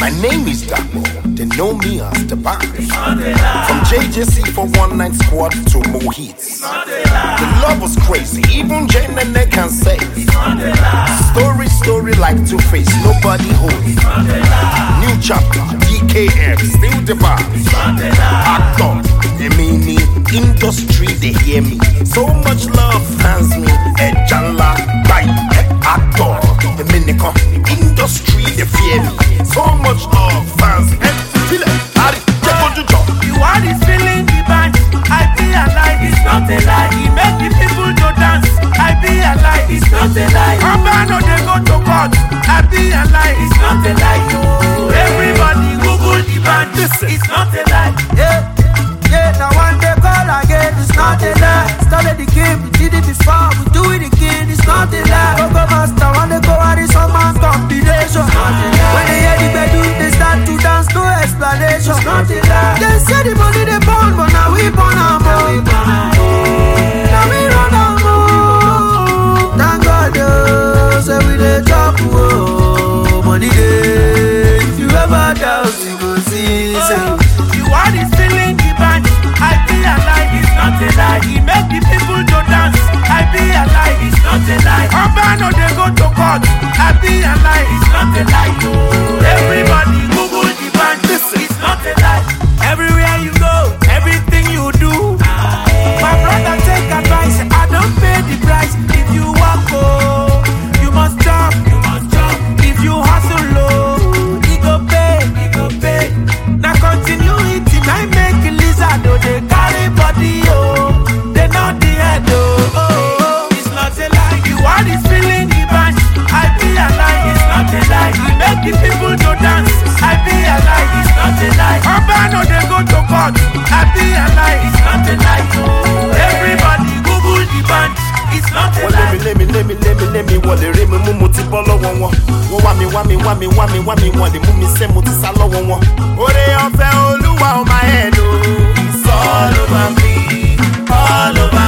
My name is Dabo, they know me as the band. From JJC for one night squad to Mohits. The love was crazy, even Jane and they can say. Story like Two-Face, nobody holds. New chapter, DKM, still the vibes. Actor, they mean me, industry, they hear me. So much love fans me, Ejala, right, actor, the Minico, industry, they fear me. So much love fans me, feel it, Harry, check on the job. You are this feeling the band, I be alive, it's not a lie. He make the people to dance, I be alive, it's not a lie. Urban or they go to court, I be alive, it's not a lie. Everybody Google the band, it's not a lie. Yeah, now one day call again, it's not a lie. Started the game, we did it before, we do it again, it's not a lie. Go master, one day go out, it's some man's combination. When they hear the bedroom, they start to dance, no explanation. It's not a lie. They say the money they born, but now we born and born. Now we run and move. Thank God, say we dey drop, whoa. Money day, if you ever doubt, you go see. You are this feeling the band, I be alive, it's not a lie. He make the people to dance, I be alive, it's not a lie. Urban or they go to court, I be alive, it's not a lie. Everybody Google the band, it's not a lie. Everywhere you go, everything you do, my brother take advice, I don't pay the price. If you walk, oh, you must jump, if you hustle low, it go pay, now continue eating, I make a lizard, oh, they carry body, oh, they not the head, oh, it's not a lie. You are this feeling the band, I be alive, it's not a lie. You make the people to dance, I be alive, it's not a lie. Urban or they go to court, I be alive, it's not a lie. Everybody Google the band, it's not a lie. Let me, what the rim, Mumuti Polo one. Wami, the mummy say Muti Salo one. Ore of Oluwa on my head, oh, it's all over me, all over.